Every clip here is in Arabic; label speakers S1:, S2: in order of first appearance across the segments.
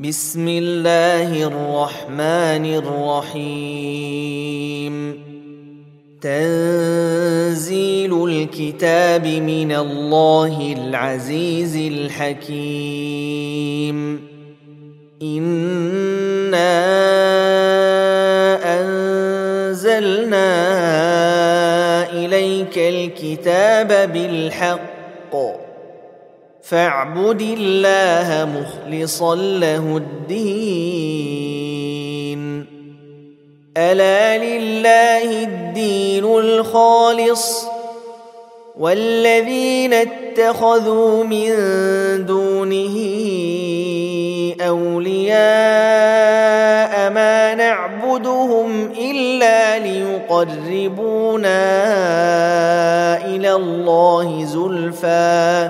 S1: بسم الله الرحمن الرحيم. تنزيل الكتاب من الله العزيز الحكيم. إنا أنزلنا إليك الكتاب بالحق فاعبد الله مخلصا له الدين. ألا لله الدين الخالص والذين اتخذوا من دونه أولياء ما نعبدهم إلا ليقربونا إلى الله زلفى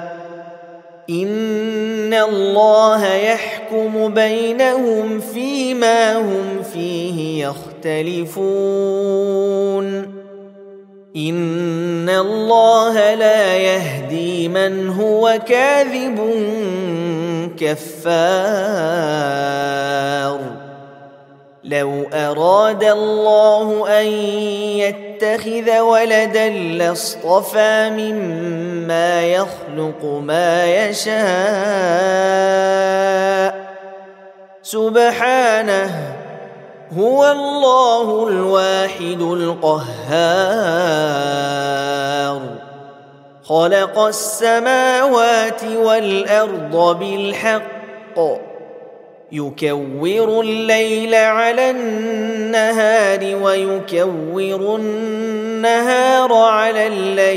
S1: إن الله يحكم بينهم فيما هم فيه يختلفون. إن الله لا يهدي من هو كاذب كفار. لو أراد الله أن يتخذ ولدا لاصطفى مما يخلق ما يشاء سبحانه هو الله الواحد القهار. خلق السماوات والأرض بالحق يكور الليل على النهار ويكور النهار على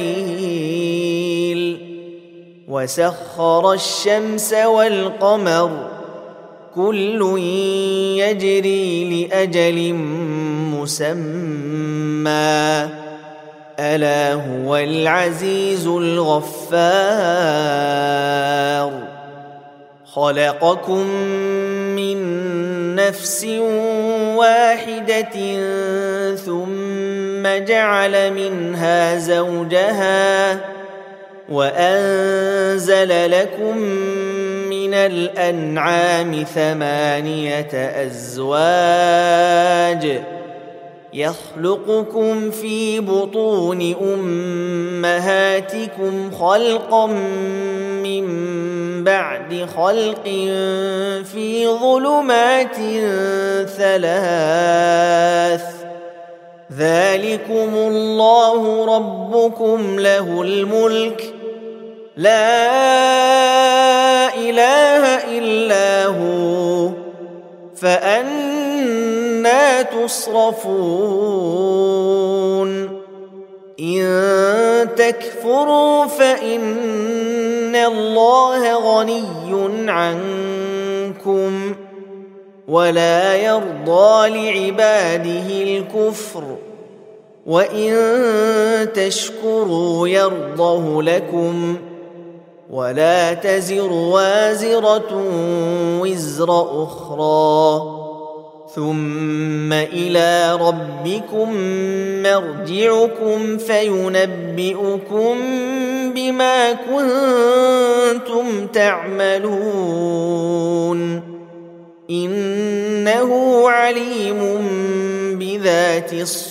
S1: الليل وسخر الشمس والقمر كل يجري لأجل مسمى ألا هو العزيز الغفار. خلقكم من نفس واحدة ثم جعل منها زوجها وأنزل لكم من الأنعام 8 أزواج يخلقكم في بطون أمهاتكم خلقا من بعد خلق في ظلمات 3 ذلكم الله ربكم له الملك لا إله إلا هو فأنى تصرفون. إن تكفروا فإن الله غني عنكم ولا يرضى لعباده الكفر وإن تشكروا يرضه لكم ولا تزر وازرة وزر أخرى ثم إلى ربكم مرجعكم فينبئكم بما كنتم تعملون إنه عليم بذات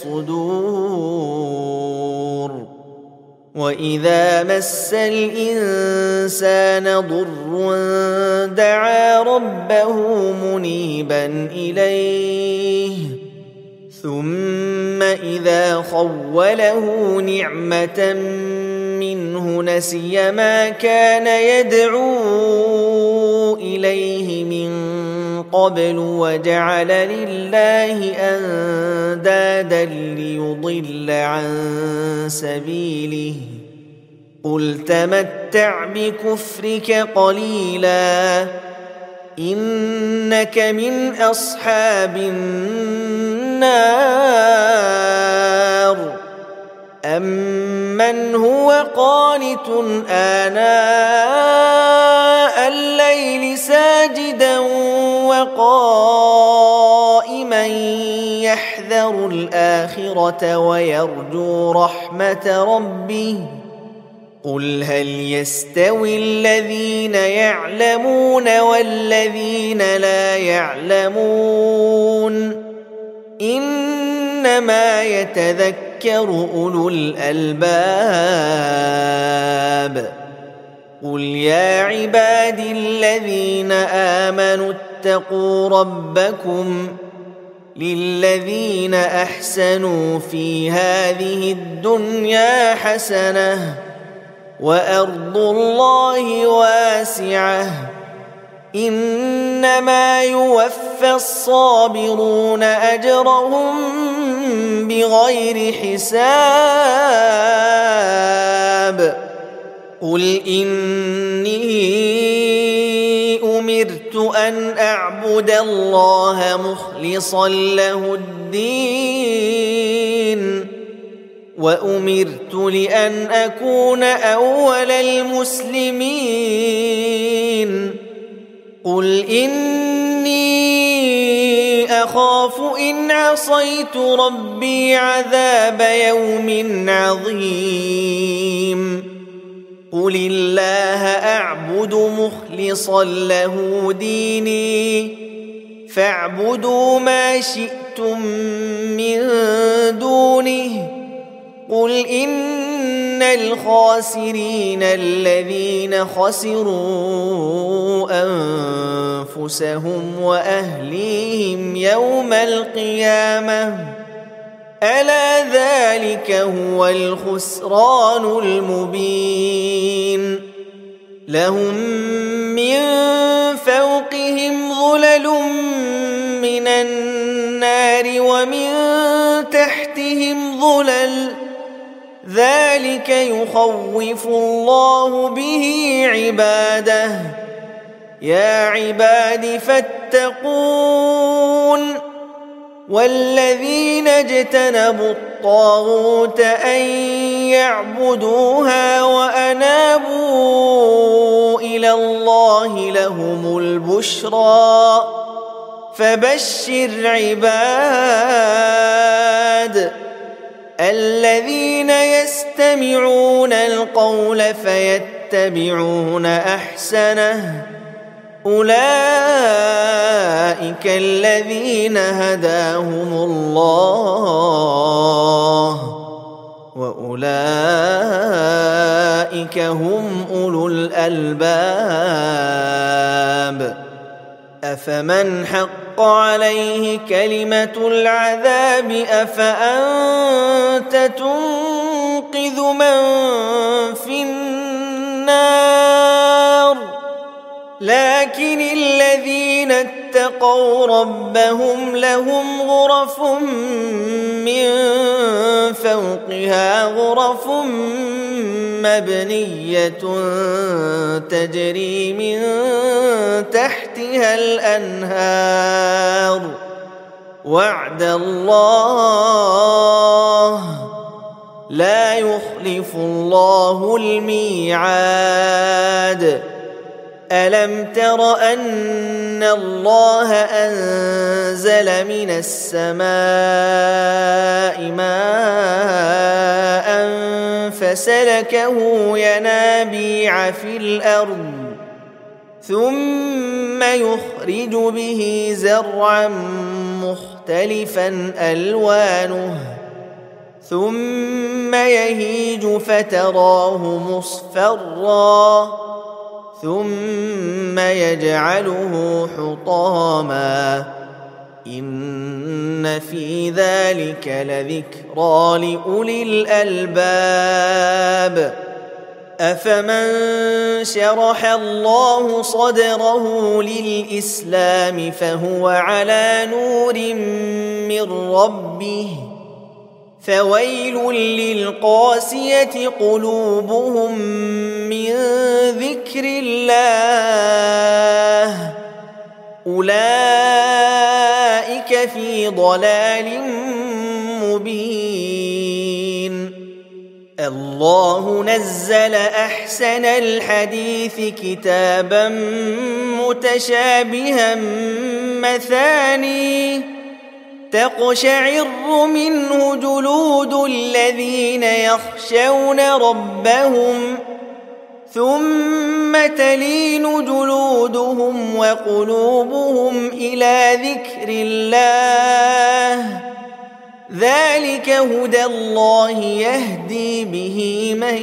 S1: الصدور. وإذا مس الإنسان ضر دعا ربه منيبا إليه ثم إذا خوله نعمة منه نسي ما كان يدعو إليه من قبل وجعل لله أندادا ليضل عن سبيله قل تمتع بكفرك قليلا إنك من أصحاب النار. أمن هو قانت آناء الليل ساجدا وقائما يحذر الآخرة ويرجو رحمة ربه قل هل يستوي الذين يعلمون والذين لا يعلمون إنما يتذكر أولو الألباب قل يا عبادي الذين آمنوا اتقوا ربكم للذين أحسنوا في هذه الدنيا حسنة وأرض الله واسعة إنما يوفى الصابرون أجرهم بغير حساب قل إني أمرت أن أعبد الله مخلصا له الدين وأمرت لأن أكون أول المسلمين قل إني أخاف إن عصيت ربي عذاب يوم عظيم قل الله أعبد مخلصا له ديني فاعبدوا ما شئتم من دونه قل إن الخاسرين الذين خسروا أنفسهم وأهليهم يوم القيامة ألا ذلك هو الخسران المبين لهم من فوقهم ظلل من النار ومن تحتهم ظلل ذلك يخوف الله به عباده يا عباد فاتقون والذين اجتنبوا الطاغوت أن يعبدوها وأنابوا إلى الله لهم البشرى فبشر عباد الذين يستمعون القول فيتبعون أحسنه أولئك الذين هداهم الله وأولئك هم أولو الألباب أفمن حق عليه كلمة العذاب أفأنت تنقذ من في النار لكن الذين اتقوا ربهم لهم غرف من فوقها غرف مبنية تجري من تحتها الأنهار وعد الله لا يخلف الله الميعاد ألم تر أن الله أنزل من السماء ماء فسلكه ينابيع في الأرض ثم يخرج به زرعا مختلفا ألوانه ثم يهيج فتراه مصفرا ثم يجعله حطاما إن في ذلك لذكرى لأولي الألباب أفمن شرح الله صدره للإسلام فهو على نور من ربه فويل للقاسية قلوبهم من ذكر الله أولئك في ضلال مبين الله نزل أحسن الحديث كتابا متشابها مثاني تقشعر منه جلود الذين يخشون ربهم ثم تلين جلودهم وقلوبهم إلى ذكر الله ذلك هدى الله يهدي به من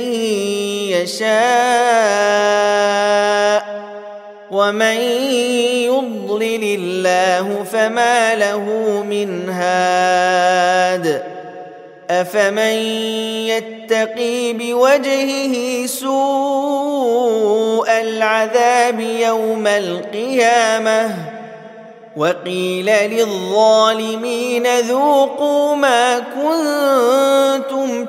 S1: يشاء ومن يضلل الله فما له من هاد أفمن يتقي بوجهه سوء العذاب يوم القيامة وقيل للظالمين ذوقوا ما كنتم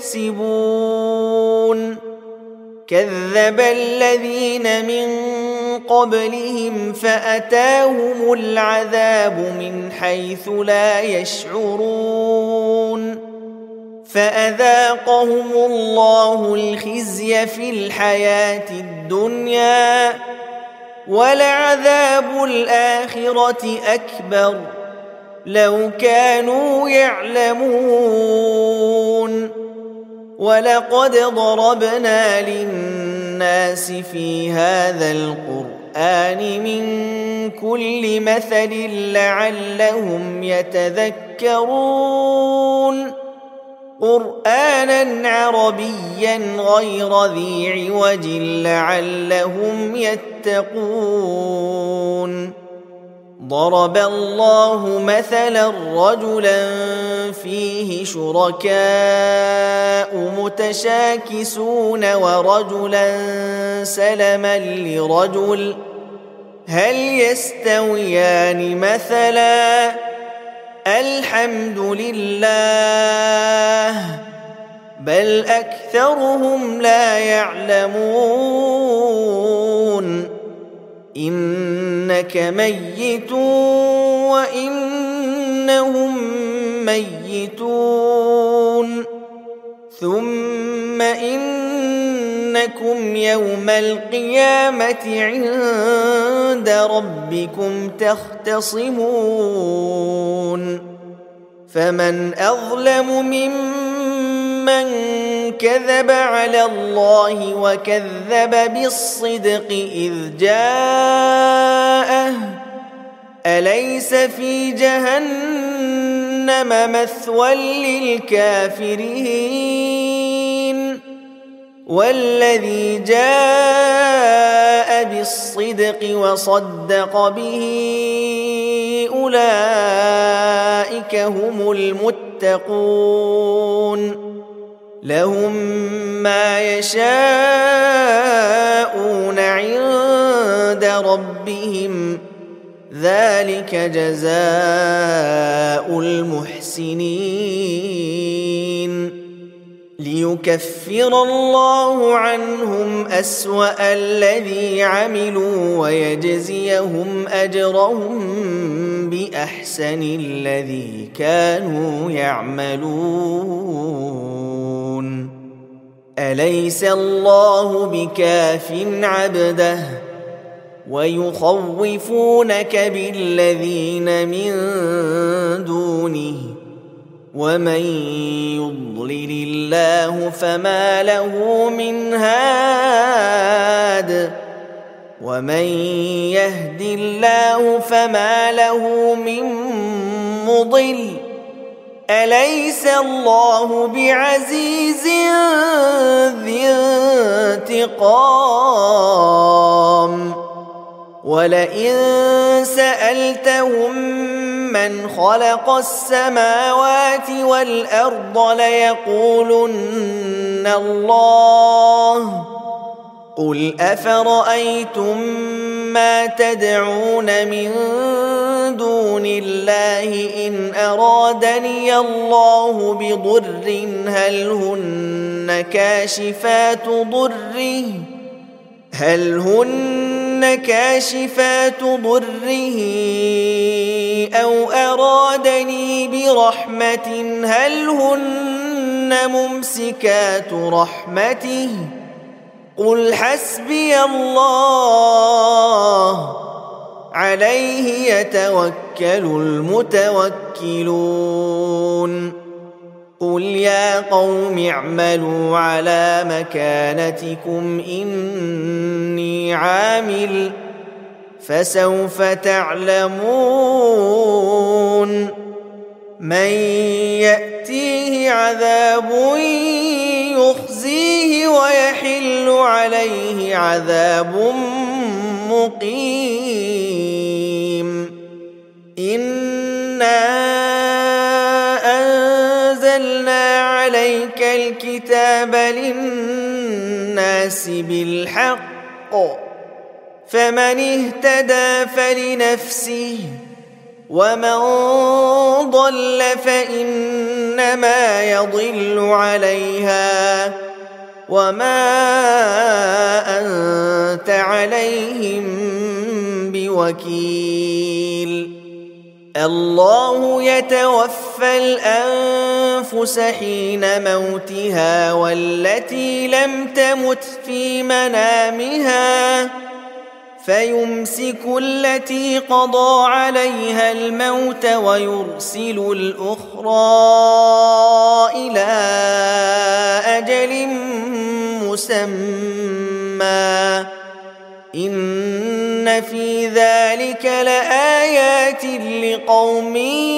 S1: تكسبون كذب الذين من قبلهم فأتاهم العذاب من حيث لا يشعرون فأذاقهم الله الخزي في الحياة الدنيا ولعذاب الآخرة أكبر لو كانوا يعلمون ولقد ضربنا للناس في هذا القرآن من كل مثل لعلهم يتذكرون قرآنا عربيا غير ذي عوج لعلهم يتقون ضرب الله مثلا رجلا فيه شركاء متشاكسون ورجلا سلما لرجل هل يستويان مثلا الحمد لله بل أكثرهم لا يعلمون إنك ميت وإنهم ميتون ثم إنكم يوم القيامة عند ربكم تختصمون فمن أظلم ممن كذب على الله وكذب بالصدق إذ جاءه أليس في جهنم مثوى للكافرين والذي جاء بالصدق وصدق به أولئك هم المتقون لهم ما يشاءون عند ربهم ذلك جزاء المحسنين ليكفر الله عنهم أسوأ الذي عملوا ويجزيهم أجرهم بأحسن الذي كانوا يعملون أليس الله بكاف عبده ويخوفونك بالذين من دونه ومن يضلل الله فما له من هاد ومن يهد الله فما له من مضل أليس الله بعزيز ذي انتقام ولئن سألتهم من خلق السماوات والأرض ليقولن الله قل أفرأيتم ما تدعون من دون الله إن أرادني الله بضر هل هن كاشفات ضره أو أرادني برحمة هل هن ممسكات رحمته قل حسبي الله عليه يتوكل المتوكلون قل يا قوم اعملوا على مكانتكم إني عامل فسوف تعلمون من يأتيه عذاب يخزيه ويحل عليه عذاب مقيم إنا أنزلنا عليك الكتاب للناس بالحق فمن اهتدى فلنفسه ومن ضل فإنما يضل عليها وما أنت عليهم بوكيل الله يتوفى الأنفس حين موتها والتي لم تمت في منامها فيمسك التي قضى عليها الموت ويرسل الأخرى إلى أجل مسمى إن في ذلك لآيات لقوم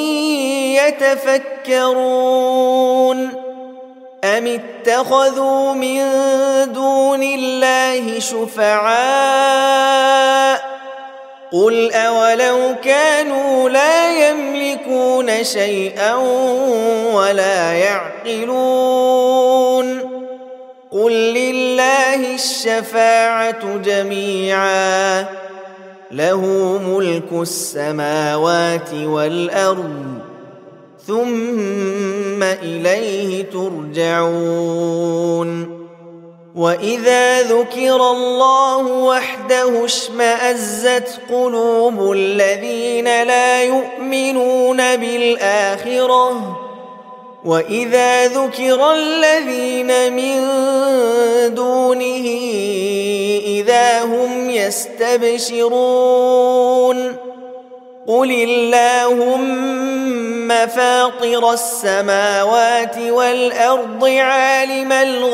S1: يتفكرون أم اتخذوا من دون الله شفعاء قل أولو كانوا لا يملكون شيئا ولا يعقلون قل لله الشفاعة جميعا له ملك السماوات والأرض ثم إليه ترجعون وإذا ذكر الله وحده اشمأزت قلوب الذين لا يؤمنون بالآخرة وإذا ذكر الذين من دونه إذا هم يستبشرون قل اللهم فاطر السماوات والأرض عالم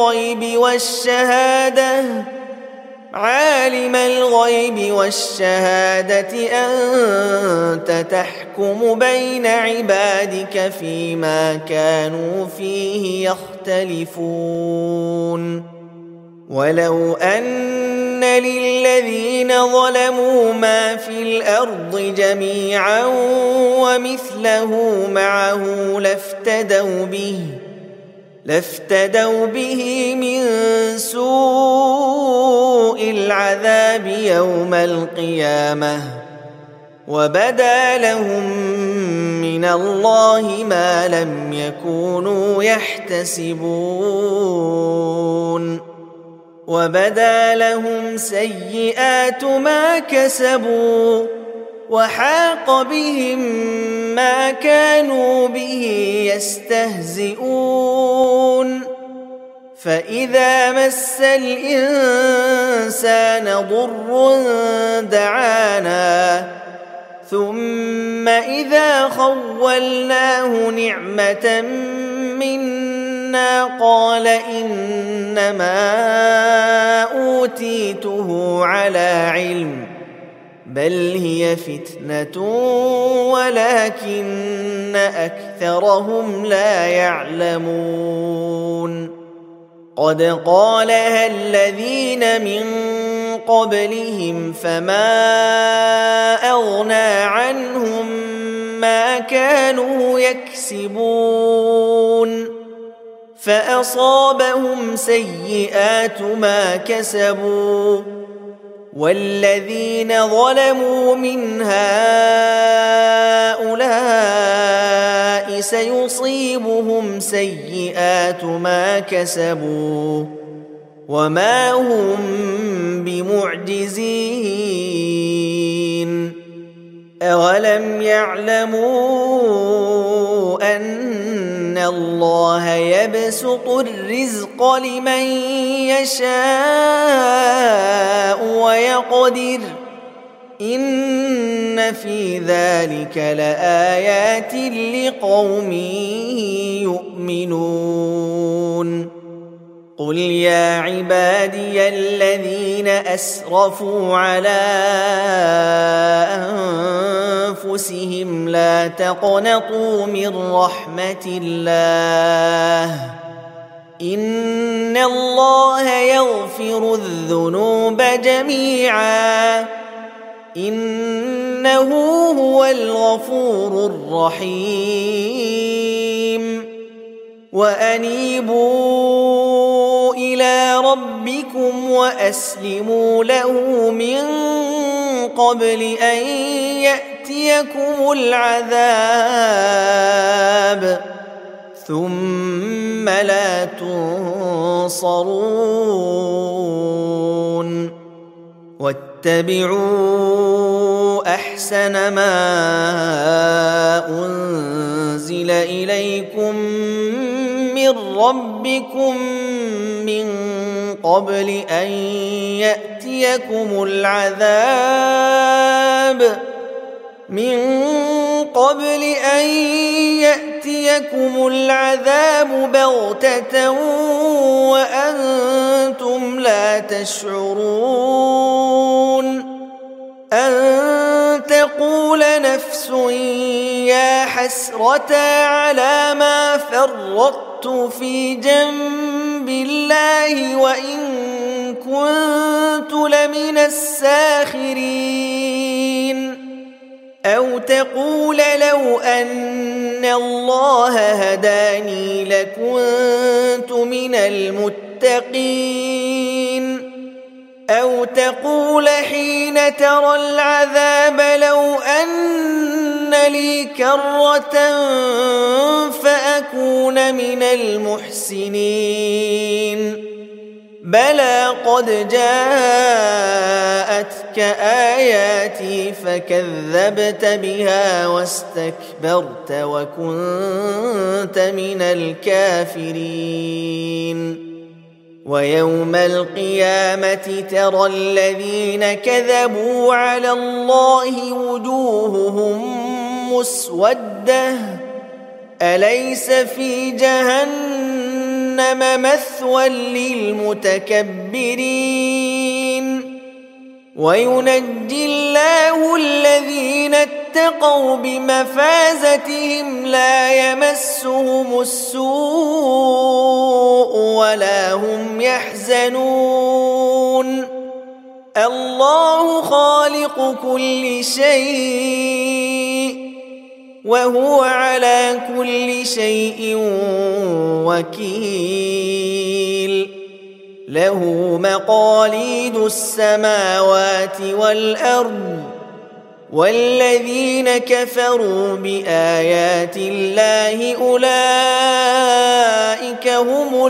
S1: الغيب والشهادة أنت تحكم بين عبادك فيما كانوا فيه يختلفون ولو أن للذين ظلموا ما في الأرض جميعا ومثله معه لافتدوا به من سوء العذاب يوم القيامة وبدا لهم من الله ما لم يكونوا يحتسبون وبدا لهم سيئات ما كسبوا وحاق بهم ما كانوا به يستهزئون فإذا مس الإنسان ضر دعانا ثم إذا خولناه نعمة منا قال إنما أوتيته على علم بل هي فتنة ولكن أكثرهم لا يعلمون قد قالها الذين من قبلهم فما أغنى عنهم ما كانوا يكسبون فأصابهم سيئات ما كسبوا والذين ظلموا من هؤلاء سيصيبهم سيئات ما كسبوا وما هم بمعجزين أولم يعلموا أن الله يبسط الرزق لمن يشاء ويقدر إن في ذلك لآيات لقوم يؤمنون قل يا عبادي الذين أسرفوا على أنفسهم لا تقنطوا من رحمة الله إن الله يغفر الذنوب جميعا إنه هو الغفور الرحيم وأنيبوا إلى ربكم وأسلموا له من قبل أن يأتيكم العذاب ثم لا تنصرون واتبعوا أحسن ما أنزل إليكم من ربكم من قبل أن يأتيكم العذاب بغتة وأنتم لا تشعرون أن تقول نفس يا حسرة على ما فرطت في جنب الله وإن كنت لمن الساخرين أو تقول لو أن الله هداني لكنت من المتقين أو تقول حين ترى العذاب لو أن لي كرة فأكون من المحسنين بلى قد جاءتك آياتي فكذبت بها واستكبرت وكنت من الكافرين ويوم القيامة ترى الذين كذبوا على الله وجوههم مسودة أليس في جهنم مثوى للمتكبرين وينجي الله الذين اتقوا بمفازتهم لا يمسهم السوء ولا هم يحزنون الله خالق كل شيء وهو على كل شيء وكيل له مقاليد السماوات والأرض والذين كفروا بآيات الله أولئك هم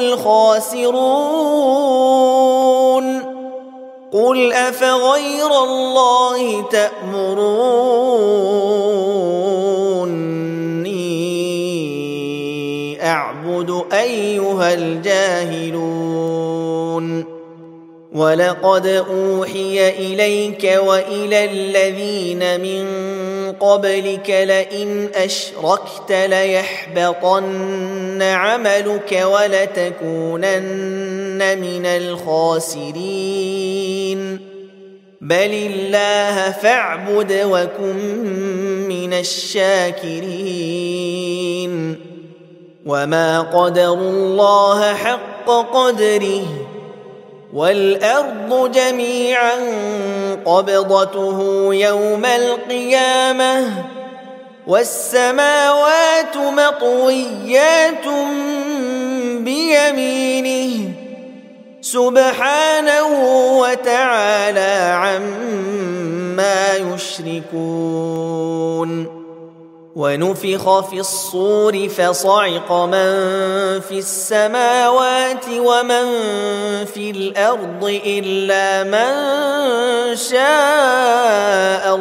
S1: الخاسرون قل أفغير الله تأمروني أعبد أيها الجاهلون ولقد أوحي إليك وإلى الذين من قبلك لئن أشركت ليحبطن عملك ولتكونن من الخاسرين بل الله فاعبد وكن من الشاكرين وما قدروا الله حق قدره والأرض جميعا قبضته يوم القيامة والسماوات مطويات بيمينه سبحانه وتعالى عما يشركون ونفخ في الصور فصعق من في السماوات ومن في الأرض إلا من شاء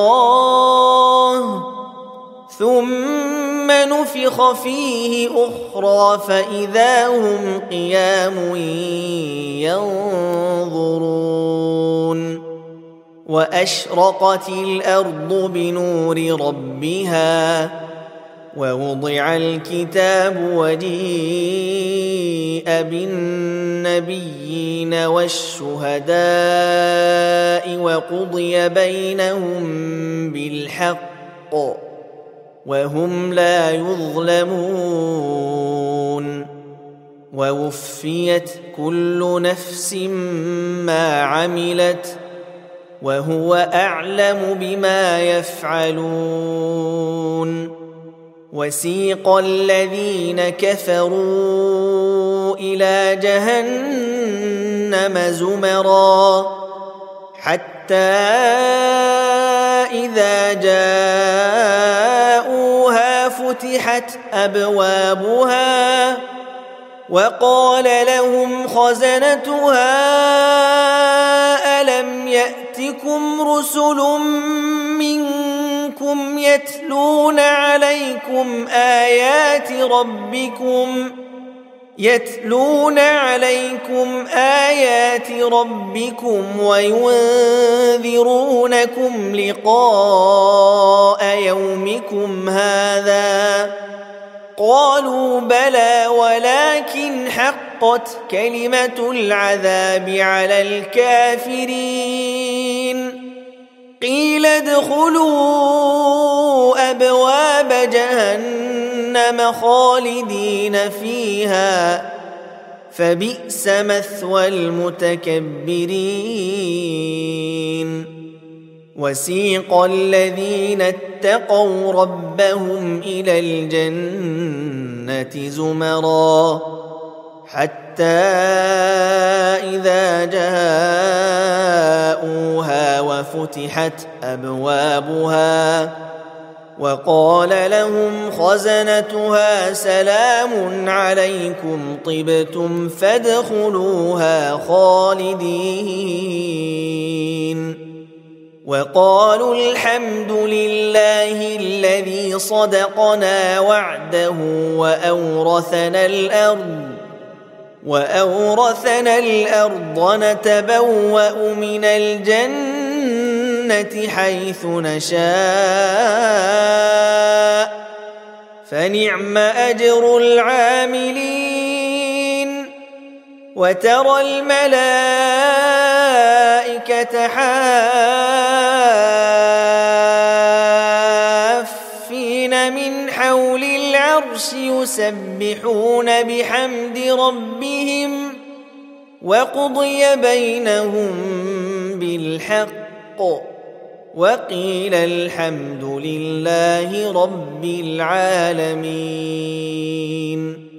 S1: الله ثم نفخ فيه أخرى فإذا هم قيام ينظرون وأشرقت الأرض بنور ربها ووضع الكتاب وجيء بالنبيين والشهداء وقضي بينهم بالحق وهم لا يظلمون ووفيت كل نفس ما عملت وهو أعلم بما يفعلون وسيق الذين كفروا إلى جهنم زمرا حتى إذا جاءوها فتحت أبوابها وقال لهم خزنتها ألم يأتكم رسل منكم يتلون عليكم آيات ربكم وينذرونكم لقاء يومكم هذا قالوا بلى ولكن حقت كلمة العذاب على الكافرين قيل ادخلوا أبواب جهنم خالدين فيها فبئس مثوى المتكبرين وسيق الذين اتقوا ربهم إلى الجنة زمرا حتى إذا جاءوها وفتحت أبوابها وقال لهم خزنتها سلام عليكم طبتم فادخلوها خالدين وقالوا الحمد لله الذي صدقنا وعده وأورثنا الأرض نتبوأ من الجنة حيث نشاء فنعم أجر العاملين وترى الملائكة حافين من حول العرش يسبحون بحمد ربهم وقضي بينهم بالحق وقيل الحمد لله رب العالمين.